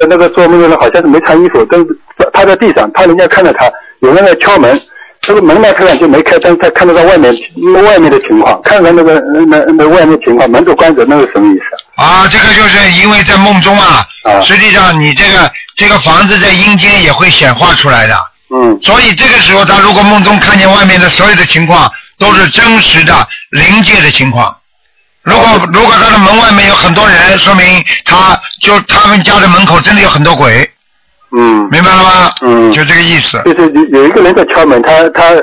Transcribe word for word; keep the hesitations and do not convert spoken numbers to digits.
那个做梦的人好像是没穿衣服，但是他在地上，他人家看到他有人在敲门，这个门呢突然就没开灯，他看得到外面外面的情况，看到那个那那外面情况，门都关着，那是什么意思？ 啊，这个就是因为在梦中啊，啊实际上你这个这个房子在阴间也会显化出来的。 嗯。 所以这个时候他如果梦中看见外面的所有的情况都是真实的灵界的情况。如果如果他的门外面有很多人，说明他就他们家的门口真的有很多鬼。 嗯， 明白了吗？ 嗯， 就这个意思。 就是有一个人在敲门，他他